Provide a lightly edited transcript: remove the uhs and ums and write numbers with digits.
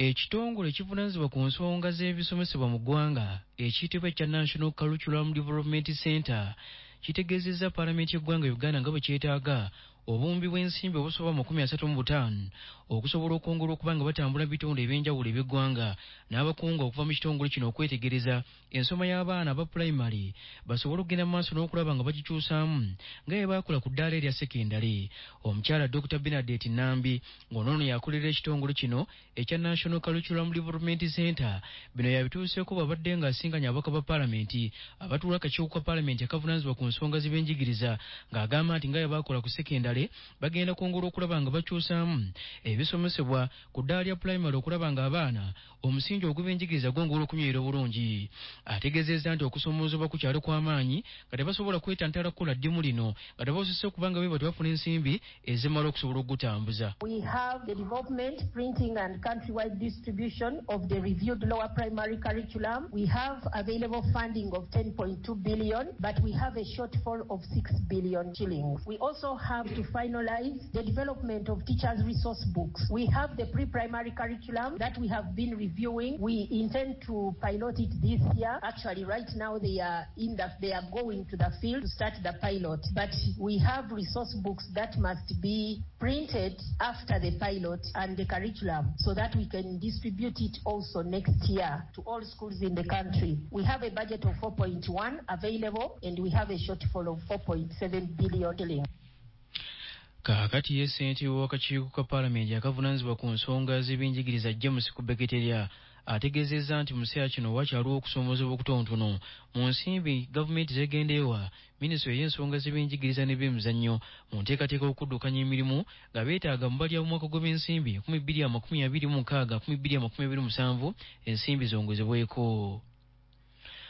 Ekitongole ekivunaanyizibwa ku nsonga z'ebisomesebwa mu ggwanga ekiyitibwa ekya National Curriculum Development Center kitegeezezza Paalamenti y'eggwanga Uganda nga bwe kyetaaga obumbi bw'ensimbi obusoba mu 35 okusobola okwongera okuba nga batambula bitundu ebyenjawulo eby'eggwanga n'abakungu okuva mu kitongole kino okwetegereza ensoma y'abaana aba primary basobole okugenda mu maaso n'okulaba nga bagikyusaamu nga bwe baakola ku ddaala erya sekendale. Omukyala Dr. Bernadette Nambi ng'onoono yakolera ekitongole kino ekya National Curriculum Development Center bino yabituuseeko babadde ng'asinganya ababaka ba Paalamenti abatuula akakiiko ka Paalamenti akavunaanyizibwa ku nsonga z'ebyenjigiriza ng'agamba nti nga bwe baakola ku sekendale bagenda kwongera okulaba nga bakyusaamu ebisomesebwa ku ddaala lya primary okulaba nga abaana omusingi ogw'ebyenjigiriza gwongera okunywerera obulungi. Ategeezezza nti okusoomoozebwa kukyali kw'amaanyi nga tebasobola kwetantala kukola ddimu lino nga tebasobose okubanga beba tebafuna ensimbi ezimala okusobola okugutambuza. We have the development, printing and countrywide distribution of the reviewed lower primary curriculum. We have available funding of 10.2 billion, but we have a shortfall of 6 billion shillings. We also have to finalize the development of teachers' resource books. We have the pre-primary curriculum that we have been reviewing. We intend to pilot it this year. Actually, right now they are going to the field to start the pilot. But we have resource books that must be printed after the pilot and the curriculum so that we can distribute it also next year to all schools in the country. We have a budget of 4.1 available and we have a shortfall of 4.7 billion shillings. Kaakati ye ssentebe w'akakiiko ka Paalamenti akavunaanyizibwa ku nsonga z'ebyenjigiriza James Kubeketerya ategeezezza nti mu kiseera kino wakyaliwo okusoomoozebwa okutonotono mu nsimbi gavumenti zegendeewa minisitule y'ensonga z'ebyenjigiriza n'ebyemizannyo mu nteekateeka okuddukanya emirimu nga beetaaga mu balya omwaka gw'ebyensimbi 2026-2027 ensimbi zongezebweko.